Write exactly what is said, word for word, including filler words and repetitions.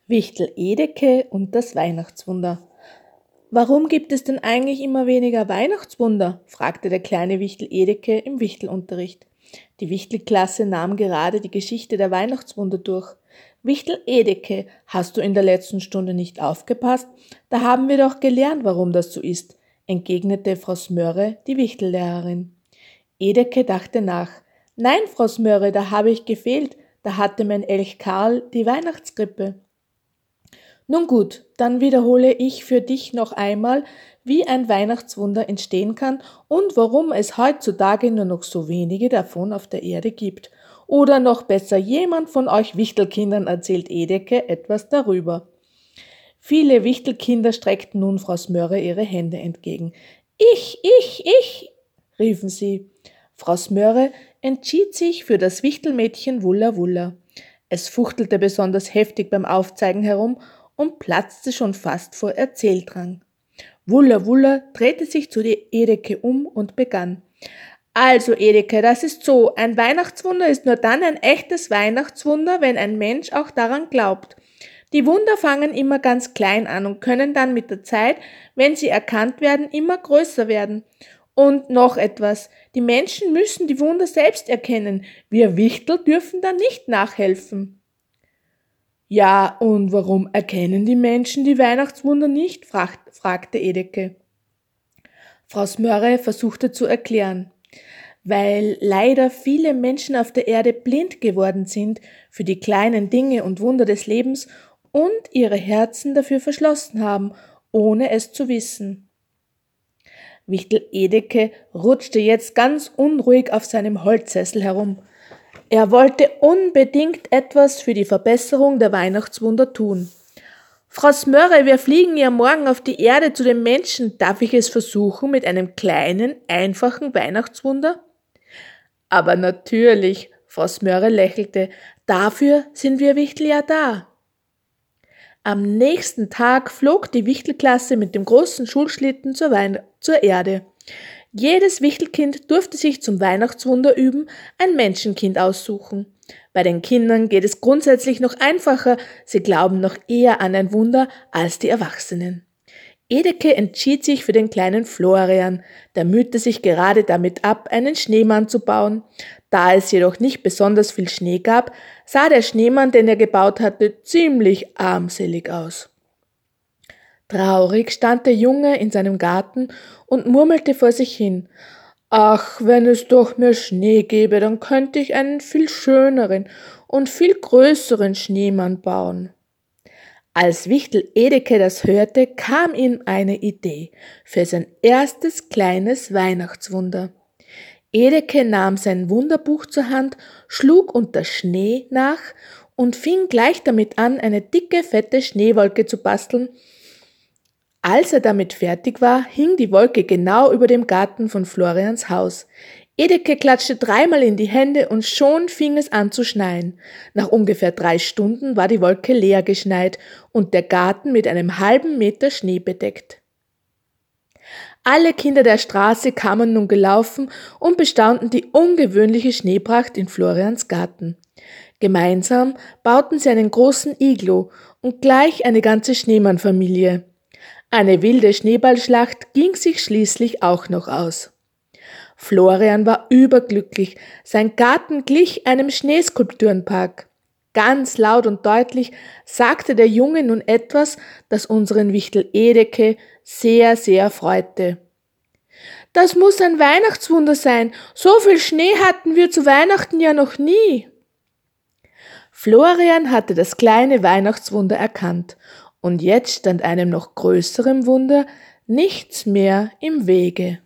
Wichtel Edeke und das Weihnachtswunder. Warum gibt es denn eigentlich immer weniger Weihnachtswunder? Fragte der kleine Wichtel Edeke im Wichtelunterricht. Die Wichtelklasse nahm gerade die Geschichte der Weihnachtswunder durch. Wichtel Edeke, hast du in der letzten Stunde nicht aufgepasst? Da haben wir doch gelernt, warum das so ist, entgegnete Frau Smörre, die Wichtellehrerin. Edeke dachte nach. Nein, Frau Smörre, da habe ich gefehlt, da hatte mein Elch Karl die Weihnachtskrippe. Nun gut, dann wiederhole ich für dich noch einmal, wie ein Weihnachtswunder entstehen kann und warum es heutzutage nur noch so wenige davon auf der Erde gibt. Oder noch besser, jemand von euch Wichtelkindern erzählt Edeke etwas darüber. Viele Wichtelkinder streckten nun Frau Smörre ihre Hände entgegen. Ich, ich, ich, riefen sie. Frau Smörre entschied sich für das Wichtelmädchen Wulla Wulla. Es fuchtelte besonders heftig beim Aufzeigen herum und platzte schon fast vor Erzähldrang. Wulla Wulla drehte sich zu der Edeke um und begann. Also Edeke, das ist so, ein Weihnachtswunder ist nur dann ein echtes Weihnachtswunder, wenn ein Mensch auch daran glaubt. Die Wunder fangen immer ganz klein an und können dann mit der Zeit, wenn sie erkannt werden, immer größer werden. Und noch etwas, die Menschen müssen die Wunder selbst erkennen, wir Wichtel dürfen da nicht nachhelfen. Ja, und warum erkennen die Menschen die Weihnachtswunder nicht? fragte Edeke. Frau Smörre versuchte zu erklären. Weil leider viele Menschen auf der Erde blind geworden sind für die kleinen Dinge und Wunder des Lebens und ihre Herzen dafür verschlossen haben, ohne es zu wissen. Wichtel Edeke rutschte jetzt ganz unruhig auf seinem Holzsessel herum. Er wollte unbedingt etwas für die Verbesserung der Weihnachtswunder tun. Frau Smörre, wir fliegen ja morgen auf die Erde zu den Menschen. Darf ich es versuchen mit einem kleinen, einfachen Weihnachtswunder? Aber natürlich, Frau Smörre lächelte, dafür sind wir Wichtel ja da. Am nächsten Tag flog die Wichtelklasse mit dem großen Schulschlitten zur, Wein- zur Erde. Jedes Wichtelkind durfte sich zum Weihnachtswunder üben, ein Menschenkind aussuchen. Bei den Kindern geht es grundsätzlich noch einfacher, sie glauben noch eher an ein Wunder als die Erwachsenen. Edeke entschied sich für den kleinen Florian, der mühte sich gerade damit ab, einen Schneemann zu bauen. Da es jedoch nicht besonders viel Schnee gab, sah der Schneemann, den er gebaut hatte, ziemlich armselig aus. Traurig stand der Junge in seinem Garten und murmelte vor sich hin. Ach, wenn es doch mehr Schnee gäbe, dann könnte ich einen viel schöneren und viel größeren Schneemann bauen. Als Wichtel Edeke das hörte, kam ihm eine Idee für sein erstes kleines Weihnachtswunder. Edeke nahm sein Wunderbuch zur Hand, schlug unter Schnee nach und fing gleich damit an, eine dicke, fette Schneewolke zu basteln. Als er damit fertig war, hing die Wolke genau über dem Garten von Florians Haus. Edeke klatschte dreimal in die Hände und schon fing es an zu schneien. Nach ungefähr drei Stunden war die Wolke leer geschneit und der Garten mit einem halben Meter Schnee bedeckt. Alle Kinder der Straße kamen nun gelaufen und bestaunten die ungewöhnliche Schneepracht in Florians Garten. Gemeinsam bauten sie einen großen Iglu und gleich eine ganze Schneemannfamilie. Eine wilde Schneeballschlacht ging sich schließlich auch noch aus. Florian war überglücklich, sein Garten glich einem Schneeskulpturenpark. Ganz laut und deutlich sagte der Junge nun etwas, das unseren Wichtel Edeke sehr, sehr freute. Das muss ein Weihnachtswunder sein, so viel Schnee hatten wir zu Weihnachten ja noch nie. Florian hatte das kleine Weihnachtswunder erkannt und jetzt stand einem noch größeren Wunder nichts mehr im Wege.